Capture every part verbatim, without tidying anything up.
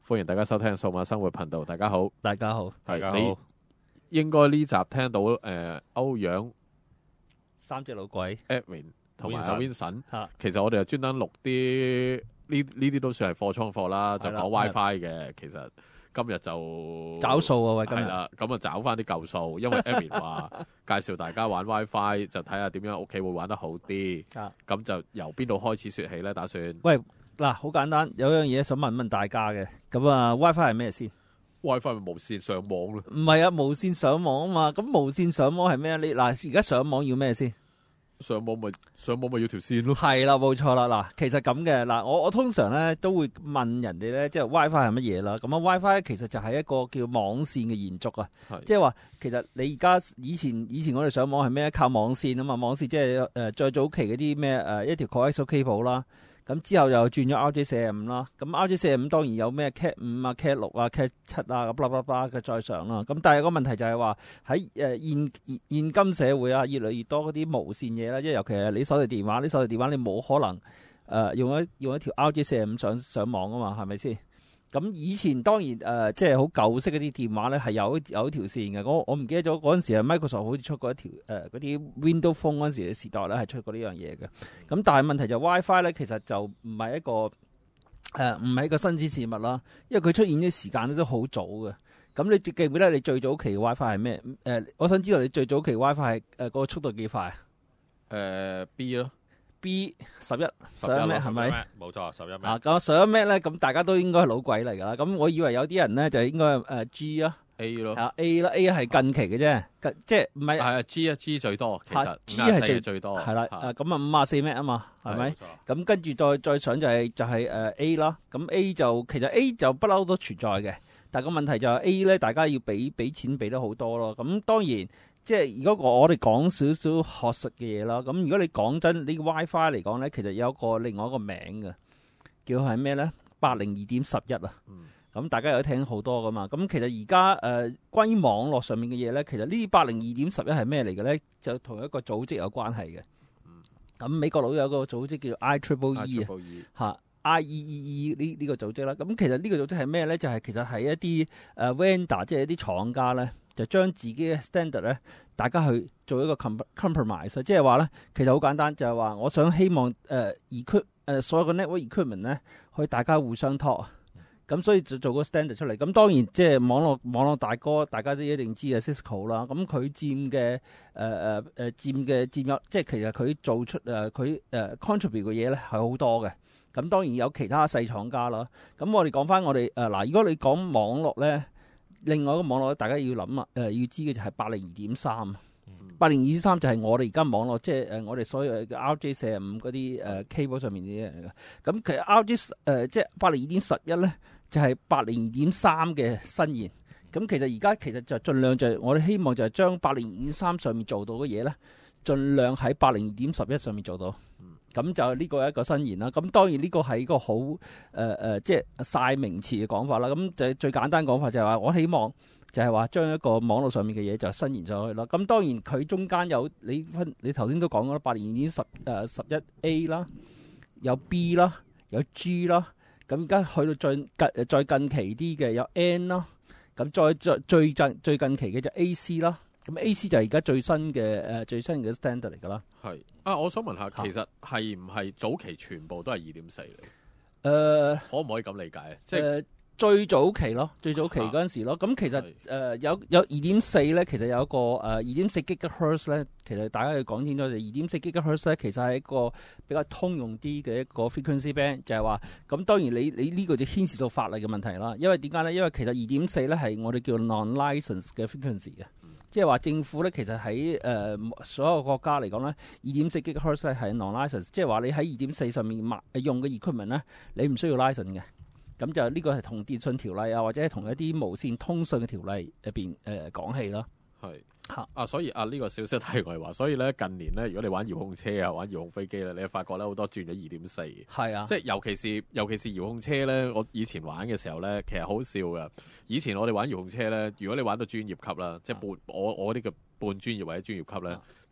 歡迎大家收聽數碼生活頻道。大家好， 大家好， 大家好。 應該呢集聽到誒、呃、歐陽、 三隻老鬼 Edwin 同埋阿 Vincent，其實我哋就專登錄啲呢呢啲都算係貨倉貨啦，就講 WiFi 嘅。其實今日就找數啊，喂，今日係啦，咁啊找翻啲舊數，因為 Edwin 話介紹大家玩 WiFi，就睇下點樣屋企會玩得好啲。咁就由邊度開始說起咧？打算喂嗱，好簡單，有樣嘢想問問大家嘅。咁啊 WiFi 係咩先 ？WiFi 咪無線上網咯？ 唔係啊，無線上網啊嘛。咁無線上網係咩？你嗱而家上網要咩先？ 上網咪上網咪要條線咯。 係啦，冇錯啦。嗱，其實咁嘅嗱，我我通常咧都會問人哋咧，即係 WiFi 係乜嘢啦。咁啊 WiFi 其實就係一個叫網線嘅延續啊。即係話其實你而家以前以前我哋上網係咩？靠網線啊嘛。網線即係誒最早期嗰啲咩誒一條 coaxial cable 啦。咁之後又轉咗 R J 四十五啦，咁 R J 四十五當然有咩 Cat 五啊、Cat 六啊、Cat 七啊咁啦啦啦嘅再上啦。咁但係個問題就係話喺誒現現現今社會啊，越嚟越多嗰啲無線嘢啦，即係尤其係你手提電話，你手提電話你冇可能誒、呃、用一用一條 R J 四十五上上網啊嘛，係咪先？咁以前當然誒、呃、即係好舊式嗰啲電話咧係有有一條線嘅。我我唔記得咗嗰陣時係 Microsoft 好似出過一條誒嗰啲 Windows Phone 嗰陣時嘅時代咧係出過呢樣嘢嘅。咁但係問題就 WiFi 咧其實就唔係一個誒唔係一個新鮮事物啦，因為佢出現嘅時間都好早嘅。咁你記唔記得你最早期嘅 WiFi 係咩？誒、呃，我想知道你最早期 WiFi 係誒嗰個速度幾快啊？ 誒、呃、B 咯。 B 十一十一 M 係咪？ 冇錯，十一 M。 啊，咁十一 M 咧，咁大家都應該係老鬼嚟噶啦。咁我以為有啲人咧就應該誒 G 啊 A 咯， 啊 A 啦 A 係近期嘅啫，即係唔係？ 係啊 G 啊 G 最多，其實 G 係最最多。 係啦，誒咁啊五啊四 M 啊嘛，係咪？咁跟住再再上就係、是、就係、是、誒 A 啦。咁 A 就其實 A 就不嬲都存在嘅，但係個問題就係 A 咧，大家要俾俾錢俾得好多咯。咁當然。即係如果我哋講少少學術嘅嘢啦，咁如果你講真呢個 WiFi 嚟講咧，其實有一個另外一個名嘅，叫係咩咧？八零二點十一啊。咁、嗯、大家有聽好多噶嘛？咁其實而家誒關於網絡上面嘅嘢咧，其實呢八零二點十一係咩嚟嘅咧？就同一個組織有關係嘅。咁、嗯、美國佬有個組織叫 I Triple E 啊，嚇 I E E E 呢呢個組織啦。咁其實呢個組織係咩咧？就係、是、其實係一啲誒 vendor，即係一啲廠家咧。就將自己嘅 standard 咧，大家去做一個 compromise， 即係話咧，其實好簡單，就係、是、話我想希望誒 equip 誒所有嘅 network equipment 咧，可以大家互相 talk，咁所以就做個 standard 出嚟。咁當然即係網絡網絡大哥，大家都一定知啊 Cisco 啦。咁佢佔嘅誒誒誒佔嘅佔有，即係其實佢做出誒佢誒 contribute 嘅嘢咧係好多嘅。咁當然有其他細廠家啦。咁我哋講翻我哋誒嗱，如果你講網絡咧。另外一個網絡大家要諗啊，誒、呃、要知嘅就係八零二點三，八零二點三就係我哋而家網絡，即係誒我哋所有嘅 R J 四十五嗰啲誒 cable 上面啲嘢嚟嘅。咁其實 R J 誒、呃、即係八零二點十一咧，就係八零二點三嘅新言。咁其實而家其實就盡量就係、我哋希望就係將八零二點三上面做到嘅嘢咧，盡量喺八零二點十一上面做到。咁就呢個係一個新言啦。咁當然呢個係一個好誒誒，即係晒名詞嘅講法啦。咁就最簡單講法就係話，我希望就係話將一個網絡上面嘅嘢就新言上去啦。咁當然佢中間有你分，你頭先都講咗啦，八零二點十誒十一 A 啦，有 B 啦，有 G 啦。咁而家去到最近再近期啲嘅有 N 啦。咁再最最近最近期嘅就 A C 啦。咁 A C 就係而家最新嘅誒、呃、最新嘅 standard 嚟㗎啦。 係啊，我想問下，其實係唔係早期全部都係二點四嚟？誒、 呃， 可唔可以咁理解啊？即係、 呃、最早期咯，最早期嗰陣時咯。咁、啊、其實誒、呃、有有二點四咧，其實有一個誒二點四 gigahertz 咧，其實大家要講清楚就二點四 gigahertz 咧，其實係一個比較通用啲嘅一個 frequency band，就係話咁當然你你呢個就牽涉到法例嘅問題啦。因為點解咧？因為其實二點四咧係我哋叫 non-license 嘅 frequency 嘅。即係話政府咧，其實喺誒、呃、所有國家嚟講咧，二點四 gigahertz 咧係 non-license， 即係話你喺二點四上面買用嘅 equipment 咧，你唔需要 license 嘅。咁就呢個係同電信條例啊，或者係同一啲無線通訊嘅條例入邊誒講起啦。 係啊，所以啊呢、這個少少題外話，所以咧近年咧，如果你玩遙控車啊，玩遙控飛機咧，你會發覺咧好多轉咗二點四。係啊，即係尤其是尤其是遙控車咧，我以前玩嘅時候咧，其實好笑噶。以前我哋玩遙控車咧，如果你玩到專業級啦，即係半我我呢個半專業或者專業級咧，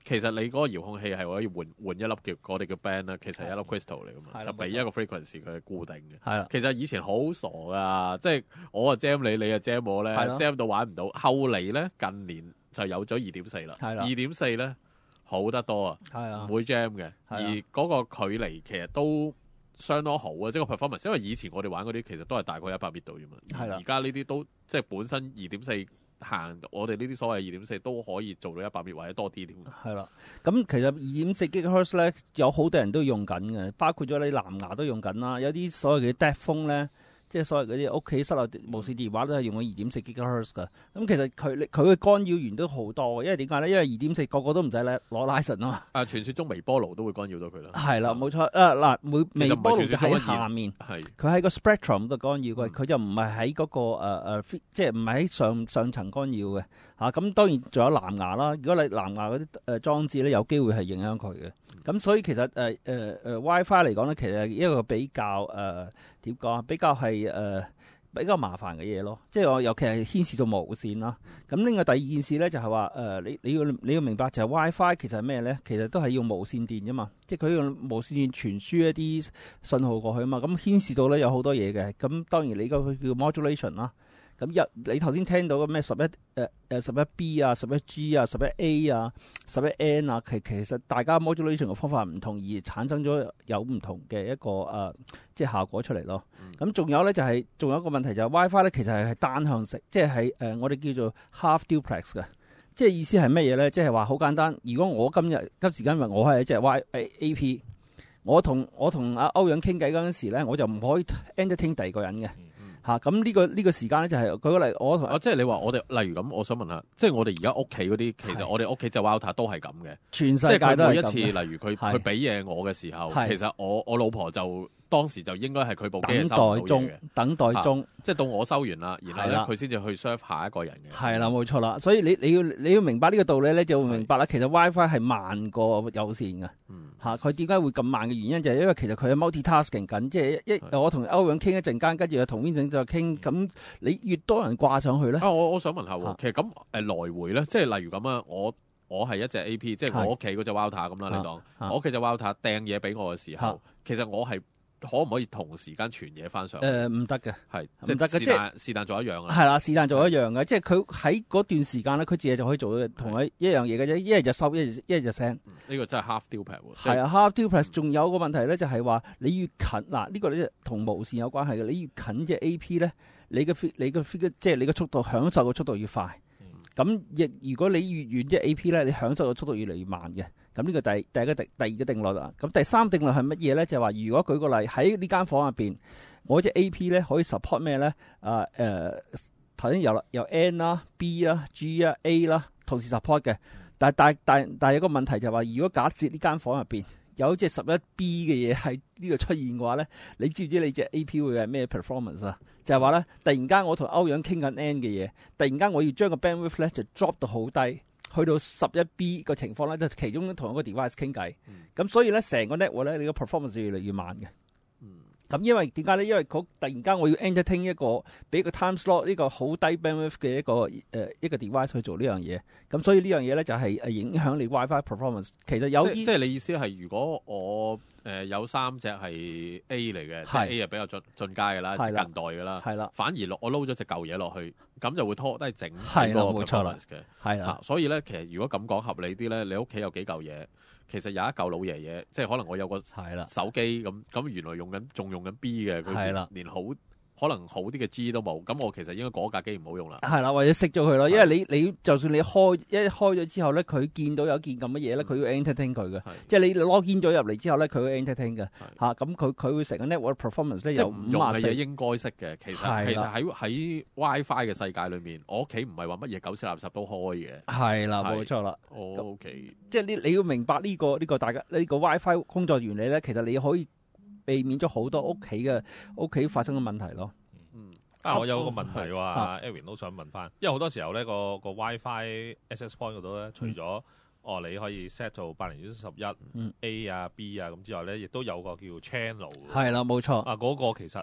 其實你嗰個遙控器係可以換換一粒叫我哋叫 band 啦，其實係一粒 crystal 嚟噶嘛，就俾一個 frequency 佢係固定嘅。係啦，其實以前好傻噶，即係我啊 jam 你，你啊 jam 我咧 ，jam 到玩唔到。後嚟咧近年就有咗二點四啦，二點四咧好得多啊，唔會 jam 嘅，而嗰個距離其實都相當好啊，即係個 performance。因為以前我哋玩嗰啲其實都係大概一百米度啫嘛，而家呢啲都即係本身二點四。行我哋呢啲所謂二點四都可以做到一百米或者多啲添。係啦，咁其實二點四 gigahertz 咧有好多人都用緊嘅，包括咗你藍牙都用緊啦。有啲所謂嘅 dead phone 咧，即係所謂嗰啲屋企室內無線電話都係用咗二點四 gigahertz 㗎。咁其實佢佢嘅干擾源都好多嘅，因為點解咧？因為二點四個個都唔使咧攞 license 啊嘛。啊，傳説中微波爐都會干擾到佢啦。係啦，冇錯。啊嗱，微微波爐就喺下面，係佢喺個 spectrum 度干擾嘅，佢、嗯、就唔係喺嗰個誒、呃、即係唔係喺上上層干擾嘅。嚇、啊、咁當然仲有藍牙啦。如果你藍牙嗰啲誒裝置咧，有機會係影響佢嘅。咁所以其實誒誒誒 WiFi 嚟講咧，其實係一個比較誒點講啊，比較係誒、呃、比較麻煩嘅嘢咯。即係我尤其係牽涉到無線啦。咁另外第二件事咧就係話誒，你你要你要明白就係 WiFi 其實係咩咧？其實都係用無線電啫嘛。即係佢用無線電傳輸一啲信號過去啊嘛。咁牽涉到咧有好多嘢嘅。咁當然你嗰個叫 modulation 啦。咁一你頭先聽到嘅咩十一誒誒十一 B 啊、十一 G 啊、十一 A 啊、十一 N 啊，其其實大家 modulation 嘅方法唔同，而產生咗有唔同嘅一個誒、呃、即係效果出嚟咯。咁仲、嗯、有咧就係、是、仲有一個問題就係 WiFi 咧，其實係係單向式，即係係誒我哋叫做 half duplex 嘅。即係意思係乜嘢咧？即係話好簡單。如果我今日今時今日我係一隻 Y A P， 我同我同阿歐陽傾偈嗰陣時咧，我就唔可以 entertain 第二個人嘅。嚇咁呢個呢、呢個時間咧就係舉個例，我同、啊、即係你話我哋例如咁，我想問下，即係我哋而家屋企嗰啲，其實我哋屋企隻 router 都係咁嘅，全世界都係咁嘅。即係每一次，例如佢佢俾嘢我嘅時候，其實我我老婆就當時就應該係佢部機係收唔到嘢嘅，等待中，等待中，啊、即係到我收完啦，然後咧佢先至去 serve 下一個人嘅。係啦，冇錯啦，所以你你要你要明白呢個道理咧，就會明白啦。其實 WiFi 係慢過有線嘅。嗯嚇，佢點解會咁慢嘅原因就係因為其實佢係 multi-tasking 緊，即係一我同歐陽傾一陣間，跟住又同 Vincent 再傾，咁你越多人掛上去咧。啊，我我想問下喎，其實咁誒來回咧，即係例如咁啊，我我係一隻 A P， 即係我屋企嗰隻 router 咁啦，你當我屋企隻 router 掟嘢俾我嘅時候，其實我係可唔可以同時間傳嘢翻上去？誒唔得嘅，係唔得嘅，即係是但做一樣啊。係啦，是但做一樣嘅，即係佢喺嗰段時間咧，佢自己就可以做同一一樣嘢嘅啫，一係就收，一係一係就 send。呢個真係 half duplex 喎。係啊，half duplex 仲有個問題咧，就係話你越近嗱，呢個咧同無線有關係嘅，你越近隻 A P 咧，你嘅你嘅即係你嘅速度享受嘅速度越快。咁亦如果你越遠隻 A P 咧，你享受嘅速度越嚟越慢嘅。咁呢個第第一個定第二個定律啦。咁第三定律係乜嘢咧？就係話，如果舉個例喺呢間房入邊，我隻 A P 咧可以 support 咩咧？啊誒，頭先有啦，有 N 啦、B 啦、G 啦、A 啦，同時 support 嘅。但係但係但係但係有個問題就係話，如果假設呢間房入邊有隻十一 B 嘅嘢喺呢度出現嘅話咧，你知唔知你隻 A P 會係咩 performance 啊？就係話咧，突然間我同歐陽傾緊 N 嘅嘢，突然間我要將個 bandwidth 咧就 drop 到好低。去到十一 B 個情況咧，就其中同一個 device 傾偈，咁、嗯、所以咧成個 network 咧，你個 performance 越嚟越慢嘅。咁、嗯、因為點解咧？因為突然間我要 entertain 一個俾個 time slot 呢個好低 bandwidth 嘅一個誒、呃、一個 device 去做呢樣嘢，咁所以呢樣嘢咧就係誒影響你 WiFi performance。其實有啲即係你意思係，如果我誒、呃、有三隻係 A 嚟嘅，即係 A 係比較進進階嘅啦，近代嘅啦，係啦，反而落我撈咗隻舊嘢落去。咁就會拖低整係個 performance 嘅，係啊，所以咧，其實如果咁講合理啲咧，你屋企有幾嚿嘢，其實有一嚿老爺爺，即係可能我有個手機咁，咁原來用緊仲用緊 B 嘅，佢連好可能好啲嘅 G 都冇，咁我其實應該嗰架機唔好用啦。係啦，或者熄咗佢咯，因為你你就算你開一開咗之後咧，佢見到有件咁嘅嘢咧，佢要 entertain 佢嘅，即係你攞見咗入嚟之後咧，佢會 entertain 嘅嚇，咁佢佢會成個 network performance 咧有五啊四。即係唔用嘅嘢應該熄嘅，其實其實喺喺 WiFi 嘅世界裏面，我屋企唔係話乜嘢狗屎垃圾都開嘅。係啦，冇錯啦。O K，即係你你要明白呢個呢個大家呢個 WiFi 工作原理咧，其實你可以避免咗好多屋企嘅屋企發生嘅問題咯。 嗯，啊，我有個問題話，阿 Edwin 都想問翻，因為好多時候咧個個 WiFi access point 嗰度咧，除咗、嗯、哦你可以 set 做八零至十一 A 啊 B 啊咁之外咧，亦都有個叫 channel。係啦，冇錯。啊，嗰、那個其實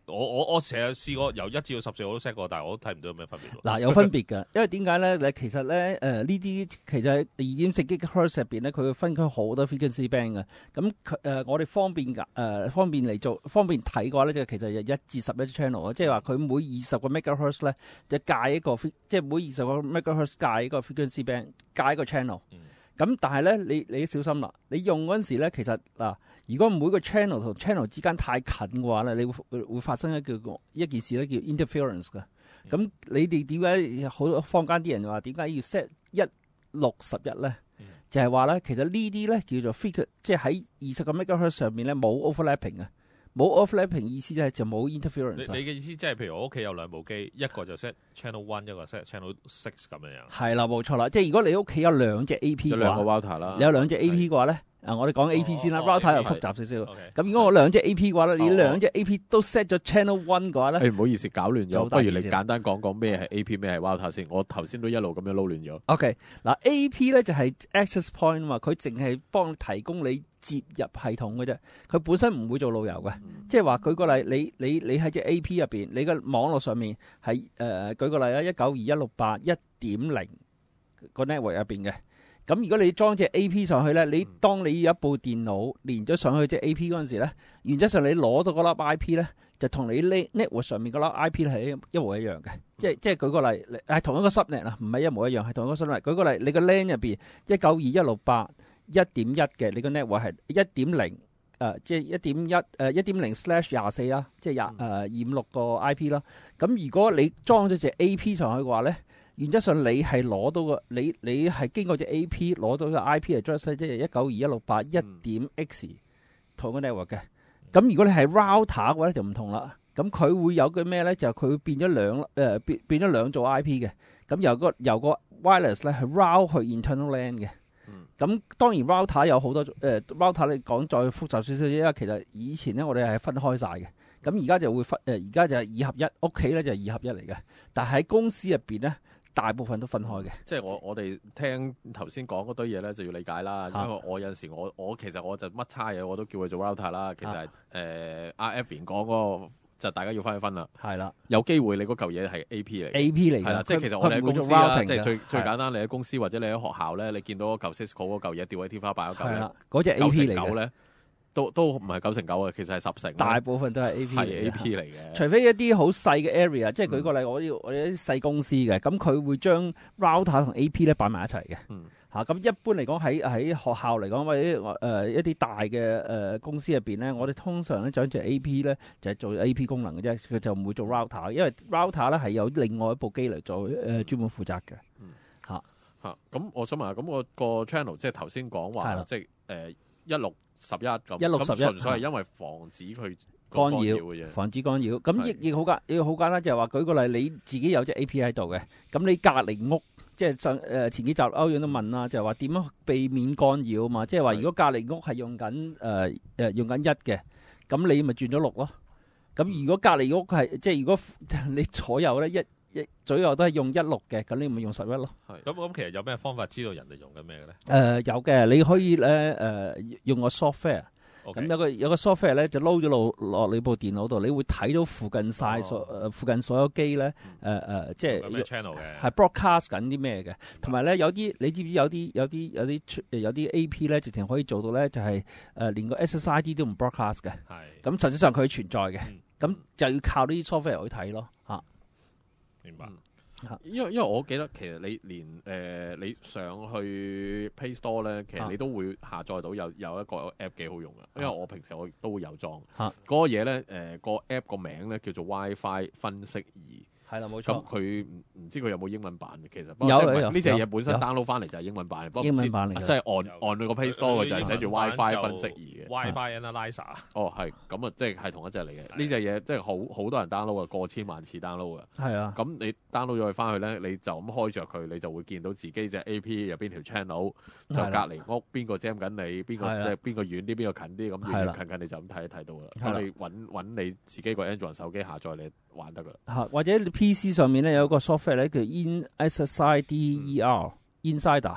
我我我成日試過由一至到十四我都 set 過，但係我都睇唔到有咩分別。 嗱，有分別㗎，因為點解咧？你其實咧誒呢啲、呃、其實二點四 gigahertz 入邊咧，佢會分開好多 frequency band 嘅。咁誒、呃、我哋方便㗎誒、呃、方便嚟做方便睇嘅話咧，就其實有一至十一 channel 啊，即係話佢每二十個 megahertz 咧就界一個，即係每二十個 megahertz 界一個 frequency band，界一個 channel。咁、嗯、但係咧，你你要小心啦，你用嗰陣時咧，其實嗱。呃如果每個 channel 同 channel 之間太近嘅話咧，你會會發生一叫一件事咧，叫 interference 嘅。咁、嗯、你哋點解好多坊間啲人話點解要 set 一六十一咧？嗯、就係話咧，其實呢啲咧叫做 frequency，即係喺二十個 megahertz 上面咧冇 overlapping 嘅，冇 overlapping 意思就係就冇 interference。 你嘅意思即係譬如我屋企有兩部機，一個就 set channel one， 一個 set channel six 咁樣樣。係啦，冇錯啦。即係如果你屋企有兩隻 A P 嘅話，有兩個 router 啦， 你有兩隻 A P 嘅話咧。啊！我哋講 A P 先啦 router 又複雜少少。咁、 okay. 如果我兩隻 A P 嘅話咧，你兩隻 A P 都 set 咗 channel one 嘅話咧， 誒唔好意思搞亂咗，不如你簡單講講咩係 A P 咩係 router 先。我頭先都一路咁樣撈亂咗。 OK， 嗱 A P 咧就係 access point 啊嘛，佢淨係幫提供你接入系統嘅啫，佢本身唔會做路由嘅。即係話舉個例，你你你喺隻 A P 入邊，你個網絡上面係誒、呃、舉個例啊，一九二一六八一點零個 network 入邊嘅。咁如果你裝隻 A P 上去咧，你當你有一部電腦連咗上去隻 A P 嗰陣時咧，原則上你攞到嗰粒 I P 咧，就同你 network 上面嗰粒 I P 係一模一樣嘅。即係即係舉個例，係同一個 subnet 啊，唔係一模一樣，係同一個 subnet。舉個例，你個 LAN 入邊一九二一六八一點一嘅，你個 network 係一點零誒，即係一點一誒一點零 slash 廿四啦，即係廿誒二五六個 I P 啦。咁如果你裝咗隻 A P 上去嘅話咧，原則上你係攞到個你你係經過隻 A P 攞到個 I P address，即係一九二一六八一點 x 同個 network 嘅。咁如果你係 router 嘅話咧就唔同啦。咁佢會有個咩咧？就佢會變咗兩誒、呃、變變咗兩組 I P 嘅。咁由個由個 wireless 咧係 route 去 internal LAN 嘅。咁、嗯、當然 router 有好多誒、呃、router 你講再複雜少少啫。因為其實以前咧我哋係分開晒嘅。咁而家就會分誒，而家就係二合一，屋企咧就係二合一嚟嘅。但係喺公司入邊咧，大部分都分開嘅。即係我我哋聽頭先講嗰堆嘢咧，就要理解啦。因為我有陣時我我其實我就乜差嘢我都叫佢做 router 啦。其實係誒阿 Evan 講嗰個就大家要分一分啦。係啦，有機會你嗰嚿嘢係 A P 嚟 ，A P 嚟嘅。 係啦，即係其實我哋喺公司啦，即係最最簡單，你喺公司或者你喺學校咧，你見到嗰嚿 Cisco 嗰嚿嘢吊喺天花板嗰嚿咧， 嗰隻 A P 嚟嘅咧。 都都唔係九成九啊，其實係十成。 大部分都係 A P 嚟嘅。 A P 嚟嘅。 除非一啲好細嘅 area，即係舉個例，我要我哋啲細公司嘅，咁佢會將 router 同 A P 咧擺埋一齊嘅。嗯。嚇，咁一般嚟講喺喺學校嚟講，或者誒一啲大嘅誒公司入邊咧，我哋通常咧將隻 A P 咧就係做 A P 功能嘅啫，佢就唔會做 router，因為 router 咧係有另外一部機嚟做誒專門負責嘅。嗯。嚇嚇，咁我想問下，咁我個 channel 即係頭先講話，即係誒一六。十一咁， 一六十一， 純粹係因為防止佢干擾嘅啫， 防止干擾。咁亦亦好簡，亦好簡單，就係話舉個例，你自己有隻 A P 喺度嘅，咁你隔離屋，即係上誒前幾集歐陽都問啦，就係話點樣避免干擾啊嘛？即係話如果隔離屋係用緊誒誒用緊一嘅，咁你咪轉咗六咯。咁如果隔離屋係即係如果你左右咧一。左右都係用一六嘅，咁你咪用十一咯。 係咁咁，其實有咩方法知道人哋用緊咩嘅咧？ 誒、呃、有嘅，你可以咧誒、呃、用個 software。咁、okay. 有個有個 software 咧，就撈咗落落你部電腦度，你會睇到附近晒所誒附近所有機咧誒誒，即係有咩 channel 嘅， 係 broadcast 緊啲咩嘅。同埋咧有啲你知唔知有啲有啲有啲有啲 A P 咧，直情可以做到咧，就係、是、誒、呃、連個 S S I D 都唔 broadcast 嘅。係。咁實際上佢存在嘅，咁、嗯、就要靠呢啲 software 去睇咯。嚇。 明白。 因為因為我記得其實你連誒、呃、你上去 Play Store 咧，其實你都會下載到有有一個 app 幾好用嘅，因為我平時我都會有裝。嗰、啊嗰個嘢咧誒個 app 個名咧叫做 WiFi 分析儀。係啦，冇錯。咁佢唔唔知佢有冇英文版嘅，其實有有呢隻嘢本身 download 翻嚟就係英文版， 英文版嚟嘅， 即係按按佢個 Play Store 嘅就係寫住 WiFi 分析儀嘅 WiFi Analyzer。 哦，係咁啊，即係係同一隻嚟嘅。呢隻嘢即係好好多人 download 啊，過千萬次 download 啊。係啊。咁你 download 咗佢翻去咧，你就咁開着佢，你就會見到自己隻 A P 有邊條 channel，就隔離屋邊個 jam 緊你，邊個即係邊個遠啲，邊個近啲，咁遠遠近近你就咁睇一睇到啦。咁你揾揾你自己個 Android 手機下載你玩得噶啦。或者。P C 上面咧有一個 software 咧叫 In S S I D E R Insider，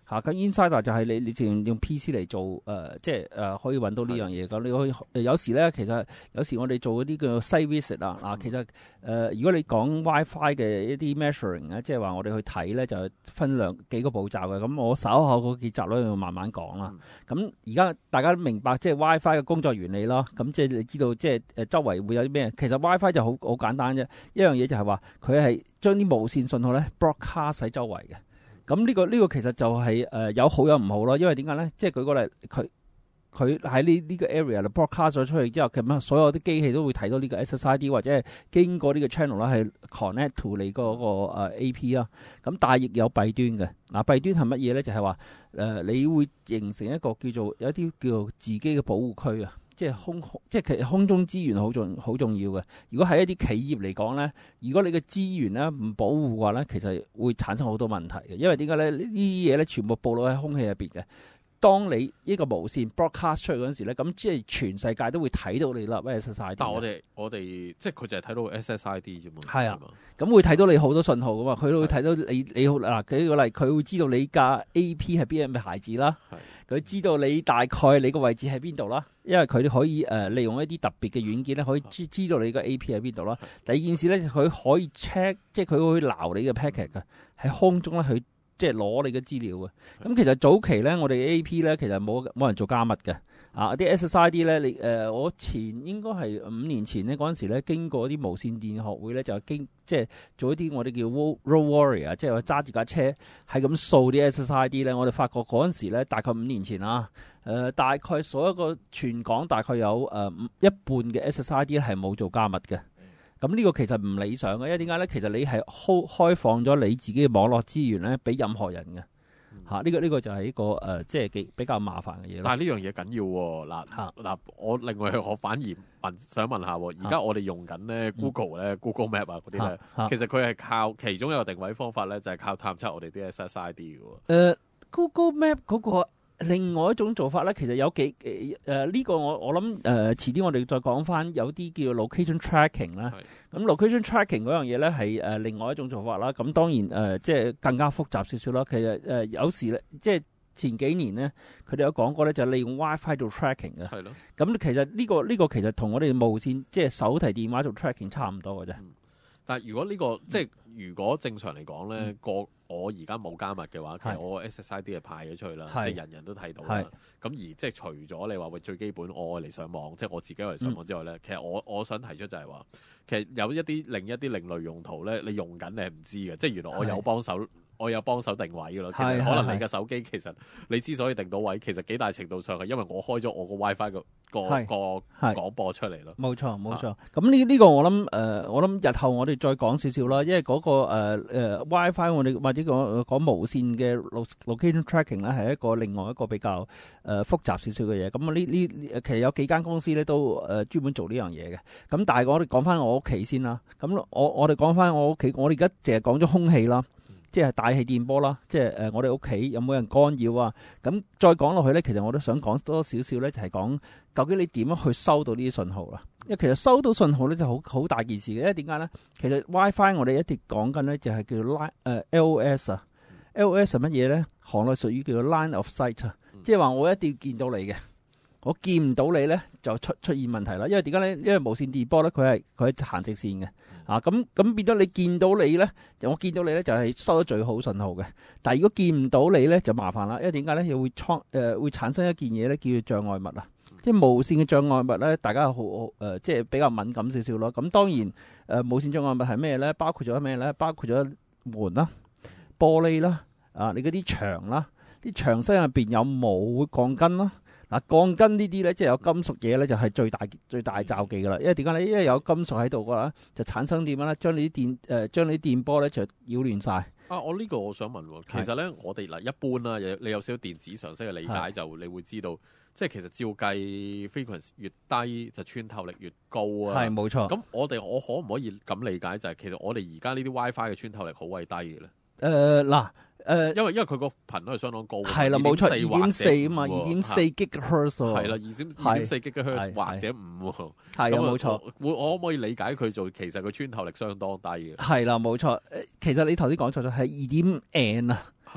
嚇。咁 Insider 就係你你自然用 P C 嚟做誒、呃，即係誒、呃、可以揾到呢樣嘢。咁你可以有時咧，其實有時我哋做嗰啲叫 site visit 啊，嗱、嗯，其實誒、呃、如果你講 WiFi 嘅一啲 measuring 咧，即係話我哋去睇咧，就分兩幾個步驟嘅。咁我稍後嗰幾集咧要慢慢講啦。咁而家大家都明白即係 WiFi 嘅工作原理咯。咁即係你知道即係誒周圍會有啲咩？其實 WiFi 就好好簡單啫。一樣嘢就係話佢係將啲無線信號咧 broadcast 喺周圍嘅。咁呢、這個呢、這個其實就係、是、誒、呃、有好有唔好咯，因為點解咧？即係舉個例，佢佢喺呢呢個 area 度 broadcast 咗出去之後，咁啊所有啲機器都會睇到呢個 S S I D 或者係經過呢個 channel 啦，係 connect to 你嗰個 A P 啦。咁但係亦有弊端嘅。嗱、啊、弊端係乜嘢咧？就係話誒你會形成一個叫做有一啲叫做自己嘅保護區啊。即係空，即係其實空中資源好重好重要嘅。如果喺一啲企業嚟講咧，如果你嘅資源咧唔保護嘅話咧，其實會產生好多問題嘅。因為點解咧？呢啲嘢咧全部暴露喺空氣入邊嘅。當你呢個無線 broadcast 出去嗰陣時咧，咁即係全世界都會睇到你啦。S S I D， 但係我哋我哋即係佢就係睇到 S S I D 啫嘛。 係啊，咁會睇到你好多信號噶嘛。佢都會睇到你你好嗱，舉個例，佢會知道你架 A P 係邊樣嘅牌子啦。佢知道你大概你個位置喺邊度啦，因為佢哋可以誒、呃、利用一啲特別嘅軟件咧，可以知知道你個 A P 喺邊度啦。第二件事咧，佢可以 check， 即係佢會撈你嘅 packet 嘅喺空中咧，佢即係攞你嘅資料嘅。咁其實早期咧，我哋 A P 咧其實冇冇人做加密嘅。啊！啲 S S I D 咧，你誒、呃、我前應該係五年前咧嗰陣時咧，經過啲無線電學會咧，就經即係做一啲我哋叫 road warrior，即係話揸住架車係咁掃啲 S S I D 咧。我哋發覺嗰陣時咧，大概五年前啊，誒、呃、大概所有個全港大概有誒、呃、一半嘅 S S I D 係冇做加密嘅。咁呢個其實唔理想嘅，因為點解咧？其實你係開開放咗你自己嘅網絡資源咧，俾任何人嘅。嚇！呢、這個呢、這個就係一個誒、呃，即係幾比較麻煩嘅嘢咯。但係呢樣嘢緊要喎。嗱嗱，我另外我反而問想問下，而家我哋用緊咧 Google 咧、嗯、Google Map 啊嗰啲咧，其實佢係靠其中一個定位方法咧，就係靠探測我哋啲 S S I D 嘅喎。誒、 呃、Google Map 嗰、那個另外一種做法咧，其實有幾誒呢、呃這個我我諗誒、呃、遲啲我哋再講翻，有啲叫 location tracking 啦。咁 location tracking 嗰樣嘢咧係誒另外一種做法啦。咁當然誒、呃、即係更加複雜少少啦。其實誒、呃、有時咧，即係前幾年咧，佢哋有講過咧，就係利用 WiFi 做 tracking 嘅。係咯。咁其實呢、這個呢、這個其實同我哋無線即係手提電話做 tracking 差唔多嘅啫、嗯。 但係如果呢、這個即係如果正常嚟講咧，個、嗯、我而家冇加密嘅話，其實我 S S I D 係派咗出去啦，即係人人都睇到啦。咁而即係除咗你話喂最基本我嚟上網，即係我自己嚟上網之外咧、嗯，其實我我想提出就係話，其實有一啲另一啲另類用途咧，你用緊你係唔知嘅，即係原來我有幫手。我有幫手定位嘅咯，其實可能你嘅手機其實你之所以定到位，其實幾大程度上係因為我開咗我個 WiFi 個個個廣播出嚟咯。冇錯冇錯， 咁呢呢個我諗誒、呃，我諗日後我哋再講少少啦，因為嗰、那個誒、呃、WiFi 我哋或者講講無線嘅 location tracking 咧係一個另外一個比較誒、呃、複雜少少嘅嘢。咁呢呢其實有幾間公司咧都誒專門做呢樣嘢嘅。咁但係我哋講翻我屋企先啦。咁我我哋講翻我屋企，我哋而家淨係講咗空氣啦。即係大氣電波啦，即係誒我哋屋企有冇人干擾啊？咁再講落去咧，其實我都想講多少少咧，就係講究竟你點樣去收到呢啲信號啦？因為其實收到信號咧就好好大件事嘅，因為點解咧？其實 WiFi 我哋一直講緊咧就係叫做 line 誒 L O S 啊 ，L O S 係乜嘢咧？行內屬於叫做 line of sight 啊，即係話我一定要見到你嘅。我見唔到你咧，就出出現問題啦。因為點解咧？因為無線電波咧，佢係佢係行直線嘅。啊，咁咁變咗你見到你咧，我見到你咧就係收得最好信號嘅。但係如果見唔到你咧，就麻煩啦。因為點解咧？又會創誒、呃、會產生一件嘢咧，叫做障礙物啊。即係無線嘅障礙物咧，大家好誒、呃，即係比較敏感少少咯。咁當然誒、呃，無線障礙物係咩咧？包括咗咩咧？包括咗門啦、玻璃啦、啊你嗰啲牆啦，啲牆身入邊有冇鋼筋啦？嗱，鋼筋呢啲咧，即係有金屬嘢咧，就係最大最大罩忌噶啦。因為點解咧？因為有金屬喺度嘅話，就產生點樣咧？將你啲電誒，將你啲電波咧就擾亂晒。啊，我呢個我想問，其實咧，我哋嗱一般啦，你有少少電子常識嘅理解，就你會知道，即係其實照計 frequency 越低，就穿透力越高啊。係冇錯。咁我哋我可唔可以咁理解，就係其實我哋而家呢啲 WiFi 嘅穿透力好鬼低嘅咧？誒嗱。誒、呃，因為因為佢個頻率係相當高，係啦，冇錯，二點四啊嘛，二點四 gigahertz 係啦，二點二點四 gigahertz 或者五，係啊，冇錯。我我可唔可以理解佢做？其實佢穿透力相當低嘅。係啦，冇錯。誒，其實你頭先講錯咗，係二點 n 啊，係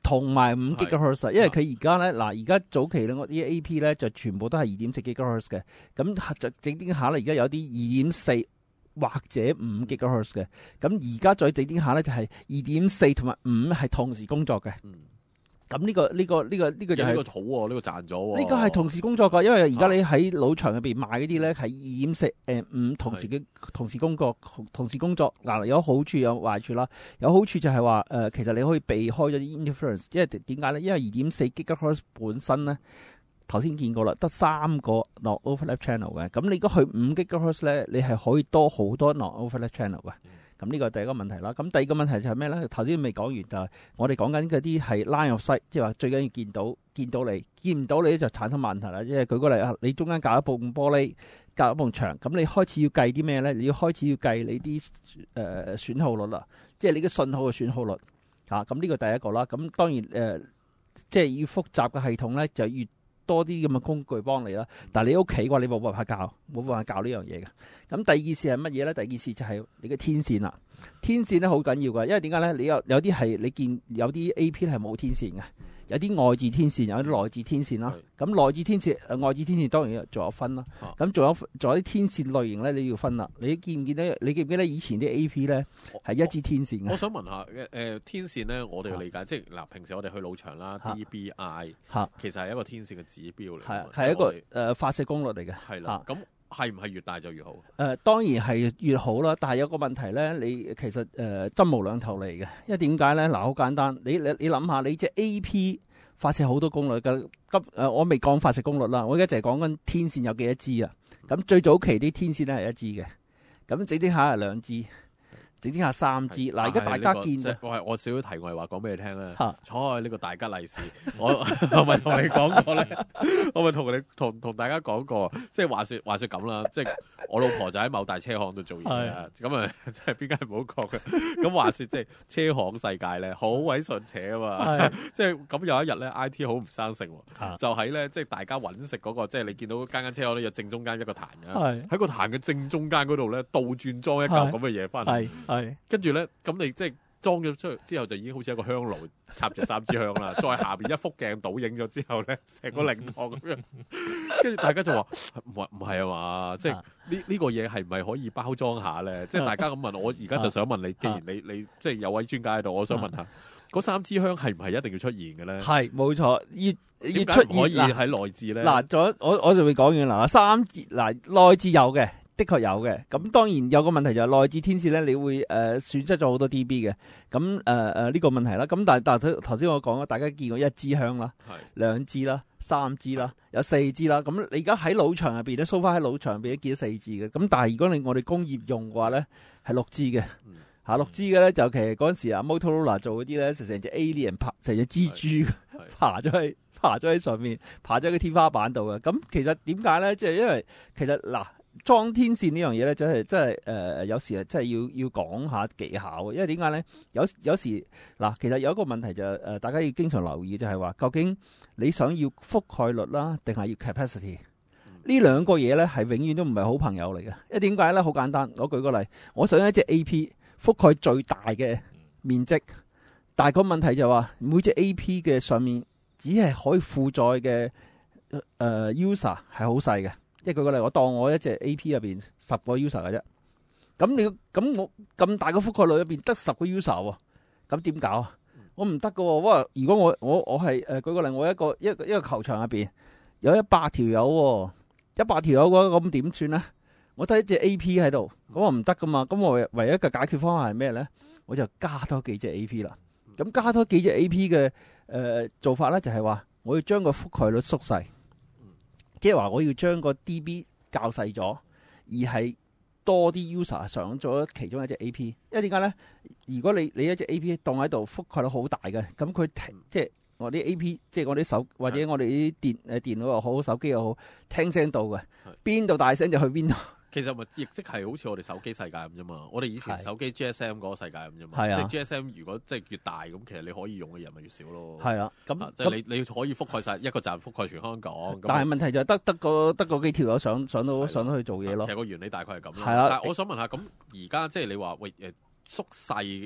同埋五 gigahertz， 因為佢而家咧嗱，而家早期咧我啲 A P 咧就全部都係二點四 gigahertz 嘅，咁就整整下咧，而家有啲二點四或者五 gigahertz 嘅，咁而家再整整下咧就係二點四同埋五係同時工作嘅。嗯咁呢、這個呢、這個呢、這個呢、這個就係、是、 呢個好喎、啊，呢、這個賺咗喎。 呢個係同時工作㗎，因為而家你喺腦場入邊買嗰啲咧係二點四誒五同時嘅同時工作同時工作嗱，有好處有壞處啦。有好處就係話誒，其實你可以避開咗啲 interference， 因為點解咧？因為二點四 gigahertz 本身咧頭先見過啦，得三個 non overlap channel 嘅。咁你如果去五 gigahertz 咧，你係可以多好多 non overlap channel 嘅。咁呢個第一個問題啦，咁第二個問題就係咩咧？頭先未講完就係我哋講緊嗰啲係 line of sight，即係話最緊要見到見到你，見唔到你咧就產生問題啦。即係舉個例啊，你中間隔一埲玻璃，隔一埲牆，咁你開始要計啲咩咧？你要開始要計你啲誒、呃、損耗率啦，即係你嘅信號嘅損耗率嚇。咁、啊、呢個第一個啦。咁當然誒、呃，即係要複雜嘅系統咧，就越多啲咁嘅工具幫你啦，但係你屋企嘅話，你冇辦法教，冇辦法教呢樣嘢嘅。咁第二件事係乜嘢咧？第二件事就係你嘅天線啦。天線咧好緊要㗎，因為點解咧？你有有啲係你見有啲 A P 係冇天線嘅，有啲外置天線，有啲內置天線啦。咁內置天線、呃、外置天線當然仲有分啦。咁仲有仲有啲天線類型咧，你要分啦。你見唔見到？你記唔記得以前啲 A P 咧係一支天線嘅？ 我想問下誒、呃、天線咧，我哋嘅理解即係嗱，平時我哋去路場啦 ，D B I 其實係一個天線嘅指標嚟， 係係一個誒、呃、發射功率嚟嘅。 係啦，咁係唔係越大就越好？誒、 呃、當然係越好啦，但係有個問題咧，你其實誒、呃、針無兩頭嚟嘅，因為點解咧？嗱，好簡單，你你你諗下，你隻 A P 發射好多功率嘅，咁、呃、我未講發射功率啦，我而家就係講緊天線有幾多支啊？咁最早期啲天線咧係一支嘅，咁整整下係兩支。整整下三支，嗱而家大家見到， 我係我少少題外話講俾你聽咧。坐呢個大吉利是，我我咪同你講過咧，我咪同你同同大家講過，即係話説話説咁啦，即係我老婆就喺某大車行度做嘢啊，咁啊即係邊間唔好講嘅。咁話説即係車行世界咧，好鬼順扯啊嘛，即係咁有一日咧 I T 好唔生性，就喺咧即係大家揾食嗰個，即係你見到間間車行咧有正中間一個壇嘅，喺個壇嘅正中間嗰度咧倒轉裝一嚿咁嘅嘢翻嚟。係，跟住咧，咁你即係裝咗出去之後，就已經好似一個香爐插住三支香啦。再下邊一幅鏡倒影咗之後咧，成個靈堂咁樣。跟住大家就話唔係唔係啊嘛，即係呢呢個嘢係唔係可以包裝下咧？即係大家咁問我，而家就想問你，既然你你即係有位專家喺度，我想問下，嗰三支香係唔係一定要出現嘅咧？係，冇錯，要要出現可以喺內置咧。嗱，咗我我就會講完啦。三支嗱內置有嘅。的確有嘅，咁當然有個問題就係內置天線咧，你會誒、呃、損失咗好多 D B 嘅，咁誒誒呢個問題啦。咁但係但係頭先我講啦，大家見過一支香啦，兩支啦，三支啦，有四支啦。咁你而家喺腦場入邊咧，蘇花喺腦場入邊都見到四支嘅。咁但係如果你我哋工業用嘅話咧，係六支嘅，嚇六支嘅咧就其實嗰陣時啊 Motorola 做嗰啲咧，成成隻 alien 爬，成隻蜘蛛爬咗去爬咗喺上面，爬咗喺個天花板度嘅。咁其實點解咧？即係因為其實嗱。裝天線呢樣嘢咧，真係真係誒，有時係真係要要講下技巧嘅，因為點解咧？有有時嗱，其實有一個問題就係、是、誒、呃，大家要經常留意就係話，究竟你想要覆蓋率啦，定係要 capacity？呢、嗯、兩個嘢咧係永遠都唔係好朋友嚟嘅。因為點解咧？好簡單，我舉個例，我想一隻 A P 覆蓋最大嘅面積，但係個問題就係話，每隻 A P 嘅上面只係可以負載嘅誒、呃、user 係好細嘅。即係舉個例，我當我一隻 A P 入邊十個 user 嘅啫，咁你咁我咁大個覆蓋率入邊得十個 user 喎，咁點搞啊？我唔得噶喎，哇！如果我我我係誒舉個例，我一個一個一個球場入邊有一百條友，一百條友嘅話，咁點算咧？我得一隻 A P 喺度，咁我唔得噶嘛？咁我唯一一個解決方案係咩咧？我就加多幾隻 A P 啦。咁加多幾隻 A P 嘅誒、呃、做法咧，就係話我要將個覆蓋率縮細。即係話我要將個 D B 較細咗，而係多啲 user 上咗其中一隻 A P。因為點解咧？如果你你一隻 A P 當喺度覆蓋率好大嘅，咁佢聽即係我啲 A P，即係我啲手或者我哋啲電誒電腦又好，手機又好，聽聲到嘅，邊度大聲就去邊度。其實咪亦即係好似我哋手機世界咁啫嘛。我哋以前手機 G S M 嗰個世界咁啫嘛。係啊，即係 G S M 如果即係越大咁，其實你可以用嘅人咪越少咯。係啊，咁即係你你可以覆蓋晒一個站，覆蓋全香港。但係問題就係得得個得個幾條友上上到上到去做嘢咯。其實個原理大概係咁。係啊，但係我想問下，咁而家即係你話喂誒縮細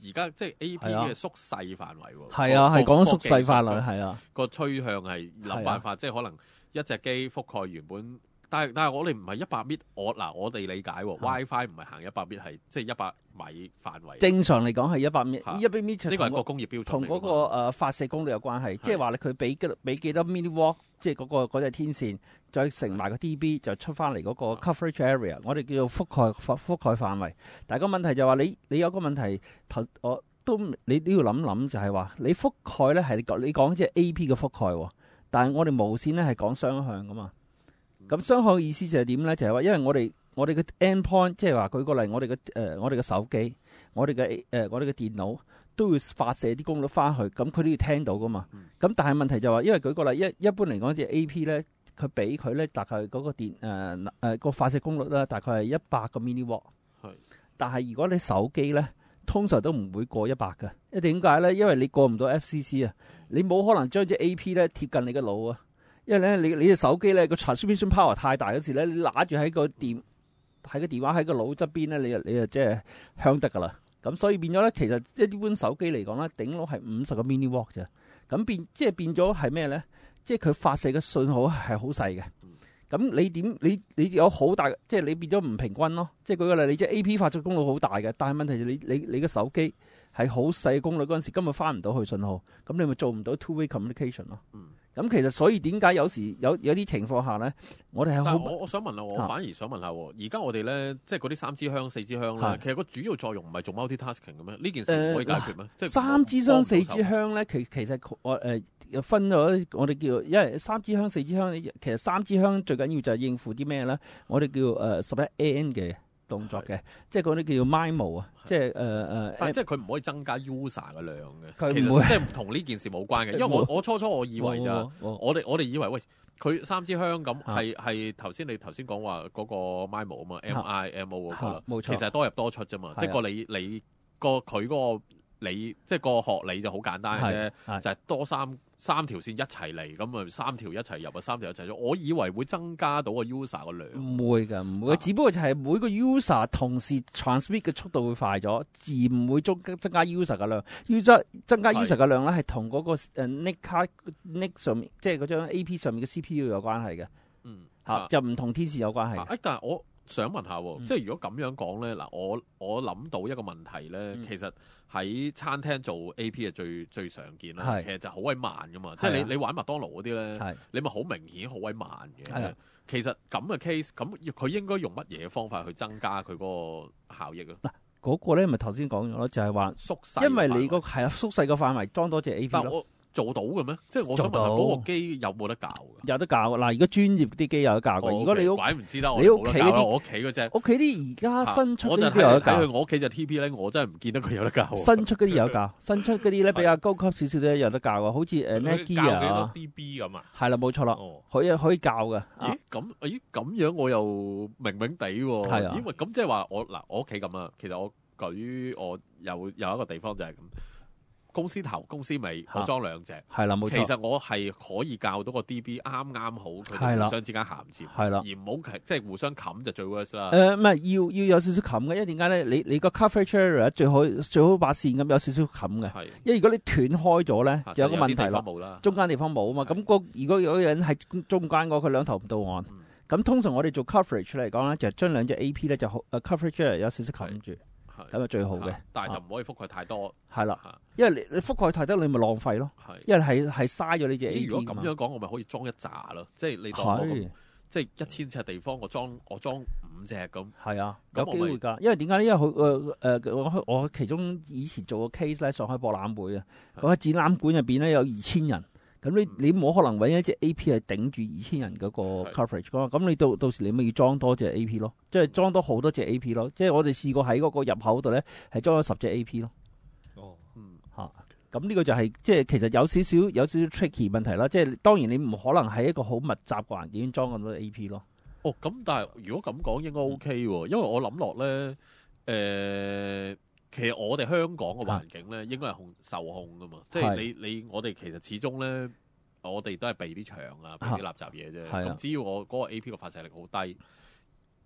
而家即係 A P 嘅縮細範圍喎。 係啊，係講縮細範圍，係啊。 個趨向係諗辦法，即係可能一隻機覆蓋原本。但係但係我哋唔係一百米，我嗱我哋理解喎 WiFi 唔係行一百米，係即係一百米範圍。正常嚟講係一百米，一百米呢個係一個工業標準， 同嗰個誒發射功率有關係。即係話你佢俾幾俾幾多 milliwatt，即係嗰個嗰隻天線，再乘埋個 D B 就出翻嚟嗰個 coverage area，我哋叫做覆蓋覆覆蓋範圍。但係個問題就係話你你有個問題，我都你都要諗諗，就係話你覆蓋咧係你講你講即係 A P 嘅覆蓋，但係我哋無線咧係講雙向噶嘛。咁雙向嘅意思就係點咧？就係、是、話，因為我哋我哋嘅 endpoint， 即係話舉個例，我哋嘅誒我哋嘅手機，我哋嘅誒我哋嘅電腦都要發射啲功率翻去，咁佢都要聽到噶嘛。咁、嗯、但係問題就係話，因為舉個例，一一般嚟講，隻 A P 咧，佢俾佢咧大概嗰個電誒誒個發射功率啦，大概係一百個 milliwatt。係。但係如果你手機咧，通常都唔會過一百嘅。因為點解咧？因為你過唔到 F C C 啊，你冇可能將隻 A P 咧貼近你嘅腦啊。因為咧，你你隻手機咧個 transmission power 太大嗰時咧，你揦住喺個電喺個電話喺個腦側邊咧，你就你就即係香得噶啦。咁所以變咗咧，其實即係一般手機嚟講咧，頂籠係五十個 milliwatt 啫。咁變即係變咗係咩咧？即係佢發射嘅信號係好細嘅。咁你點你你有好大，即係你變咗唔平均咯。即係舉個例，你隻 A P 發出功率好大嘅，但係問題就你你你個手機係好細功率嗰陣時，根本翻唔到去信號，咁你咪做唔到 two way communication 咯。嗯。咁其實所以點解有時有有啲情況下咧，我哋係好。 我我想問下，我反而想問下，而家我哋咧，即係嗰啲三支香、四支香咧，其實個主要作用唔係做 multi-tasking 嘅咩？呢件事可以解決咩？即係三支香、四支香咧，其其實我誒、呃、分咗，我哋叫，因為三支香、四支香，其實三支香最緊要就係應付啲咩咧？我哋叫誒十一 N 嘅動作嘅，即係嗰啲叫做 M I M O 啊，即係誒誒， 即係佢唔可以增加 user 嘅量嘅，其實即係同呢件事冇關嘅。因為我我初初我以為咋，我哋我哋以為喂佢三支香咁係係頭先你頭先講話嗰個 M I M O 啊嘛 ，M I M O 嗰個啦，冇錯，其實係多入多出啫嘛，即係個你你個佢嗰個你即係個學理就好簡單嘅啫，就係多三。三條線一齊嚟，咁啊三條一齊入啊，三條一齊咗。我以為會增加到個 user 個量， 唔會㗎，唔會。只不過就係每個 user 同時 transmit 嘅速度會快咗，而唔會增增加 user 嘅量。user 增加 user 嘅量咧，係同嗰個誒 N I C 卡 N I C 上面，即係嗰張 A P 上面嘅 C P U 有關係嘅。嗯，嚇、啊、就唔同天線有關係。誒、啊， 但係我想問下，嗯、即係如果咁樣講咧，嗱，我我諗到一個問題咧，嗯、其實。喺餐廳做 A P 係最最常見啦，其實就好鬼慢噶嘛，即係你你玩麥當勞嗰啲咧，你咪好明顯好鬼慢嘅。其實咁嘅 case，咁佢應該用乜嘢方法去增加佢嗰個效益啊？嗱， 嗰個咧咪頭先講咗咯，就係話縮細，因為你個係啊縮細個範圍裝多隻 A P 咯。 做到嘅咩？即係我想問下嗰個機有冇得教嘅？ 有得教嗱，如果專業啲機有得教嘅。如果你屋鬼唔知得， 你屋企啲我屋企嗰隻， 屋企啲而家新出嗰啲有得教。 我屋企隻 T P 咧，我真係唔見得佢有得教。 新出嗰啲有教，新出嗰啲咧比較高級少少咧有得教嘅，好似誒 Netgear 啊。 教幾多 D B 咁啊？ 係啦，冇錯啦，可以可以教嘅。 咦？咁咦？咁樣我又明明地喎。係啊。因為咁即係話我嗱，我屋企咁啊。其實我舉我有有一個地方就係咁。公司頭公司尾，我裝兩隻，係啦冇錯。其實我係可以教到個 D B 啱啱好，佢哋互相之間銜接，係啦，而唔好即係互相冚就最 worst 啦。誒唔係要要有少少冚嘅，因為點解咧？你你個 coverage area 最好最好把線咁有少少冚嘅，係。因為如果你斷開咗咧，就有個問題啦。中間地方冇啊嘛，咁個如果有個人喺中間嘅話，佢兩頭唔到岸。咁通常我哋做 coverage 嚟講咧，就將兩隻 A P 咧就好誒 coverage area 有少少冚住。咁就最好嘅， 但係就唔可以覆蓋太多。 係啦，因為你你覆蓋太多，你咪浪費咯。係，因為係係嘥咗呢隻 A P。 如果咁樣講，我咪可以裝一紮咯。即係你當我即係一千尺地方，我裝我裝五隻咁。係啊，有機會㗎。因為點解呢？因為好誒誒，我我其中以前做個 case 咧，上海博覽會啊，嗰個展覽館入邊咧有二千人。咁你你冇可能揾一隻 A P 係頂住二千人嗰個 coverage 㗎，咁你到到時你咪要裝多隻 A P 咯，即係裝多好多隻 A P 咯，即係我哋試過喺嗰個入口度咧係裝咗十隻 A P 咯。哦，嗯，嚇，咁呢個就係、是、即係其實有少少有少少 tricky 問題啦，即係當然你唔可能喺一個好密集嘅環境裝咁多 A P 咯。哦，咁但係如果咁講應該 OK 喎，因為我諗落咧，誒、呃，其實我哋香港嘅環境咧應該係控受控噶嘛，即係你你我哋其實始終咧。我哋都係避啲牆啊，避啲垃圾嘢啫。咁、啊、只要我嗰個 A P 個發射力好低，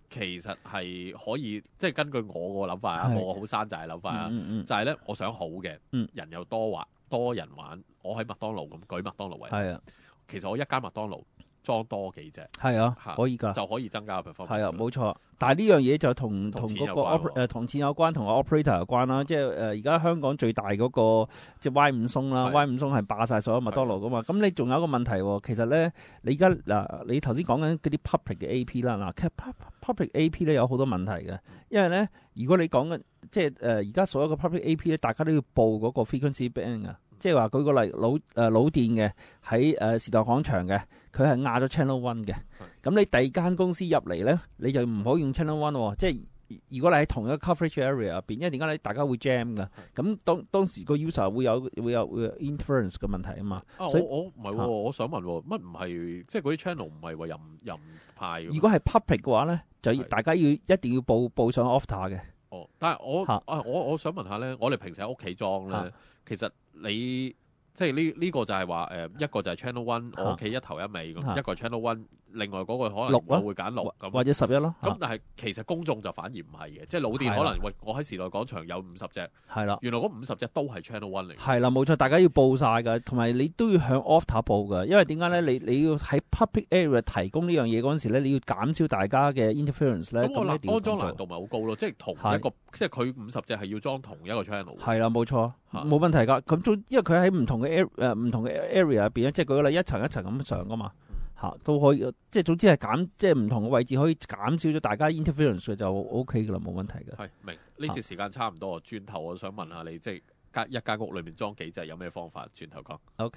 其實係可以，即係根據我個諗法啊，我好山寨嘅諗法啊， 嗯嗯嗯、 就係咧，我想好嘅， 嗯、 人又多玩，多人玩，我喺麥當勞咁舉麥當勞為例， 啊、 其實我一間麥當勞裝多幾隻， 係啊，可以㗎， 就可以增加個 performance。係啊，冇錯。但係呢樣嘢就同同嗰個 oper 誒同錢有關，同個 operator 有關啦。即係誒而家香港最大嗰、那個即係 Y 五鬆啦，Y 五鬆係霸晒所有麥當勞噶嘛。咁你仲有一個問題喎，其實咧你而家嗱你頭先講緊嗰啲 public 嘅 A P 啦，嗱其實 public A P 咧有好多問題嘅，因為咧如果你講緊即係誒而家所有嘅 public A P 咧，大家都要報嗰個 frequency band 啊。即係話舉個例，老誒、呃、老店嘅喺誒時代廣場嘅，佢係壓咗 channel one 嘅。咁你第二間公司入嚟咧，你就唔好用 channel one 喎。即係如果你喺同一個 coverage area 入邊，因為點解咧？大家會 jam 㗎。咁當當時個 user 會有會有會有 interference 嘅問題啊嘛。 啊， 所以我我唔係喎，我想問喎，乜唔係即係嗰啲 channel 唔係話任任派？ 如果係 public 嘅話咧，就要大家要一定要報報上 Opta 嘅。 哦，但係我啊，我我想問下咧，我哋平時喺屋企裝咧，其實你即係呢呢個就係話誒，一個就係 channel one，我屋企一頭一尾咁，一個 channel one，另外嗰個可能我會揀六咁， 或者十一咯。 咁但係其實公眾就反而唔係嘅，即係老店可能喂，我喺時代廣場有五十隻， 係啦， 原來嗰五十隻都係 channel one 嚟。 係啦，冇錯，大家要報晒㗎，同埋你都要向 Opta 報㗎，因為點解咧？你你要喺 public area 提供呢樣嘢嗰陣時咧，你要減少大家嘅 interference 咧。 咁我難安裝難度咪好高咯，即係同一個，即係佢五十隻係要裝同一個 channel。係啦， 冇錯，冇問題㗎。咁因為佢喺唔同嘅 area 誒唔同嘅 area 入邊咧，即係舉個例，一層一層咁上㗎嘛。嚇都可以，即係總之係減，即係唔同嘅位置可以減少咗大家 interference 就 O K 㗎啦，冇問題嘅。 係明呢節時間差唔多，轉頭我想問下你，即係間一間屋裏面裝幾隻，有咩方法？轉頭講。 OK。